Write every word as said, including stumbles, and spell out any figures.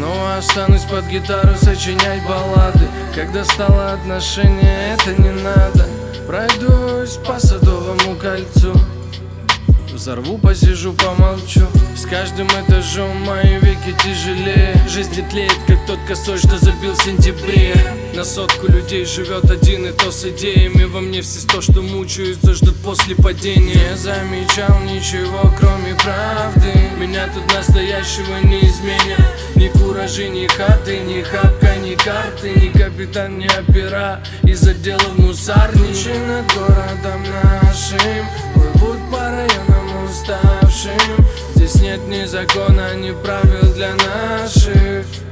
Снова останусь под гитару сочинять баллады. Когда стало отношения, это не надо. Пройдусь по Садовому кольцу, взорву, посижу, помолчу. С каждым этажом мои веки тяжелее. Жизнь тлеет, как тот косой, что забил в сентябре. На сотку людей живет один и то с идеями. Во мне все сто, что мучаются, ждут после падения. Не замечал ничего, кроме правды. Меня тут настоящего не изменят. Ни куражи, ни хаты, ни хапка, ни карты, ни капитан, ни опера из отдела мусарничи. Над городом нашим плывут по районам уставшим. Здесь нет ни закона, ни правил для наших.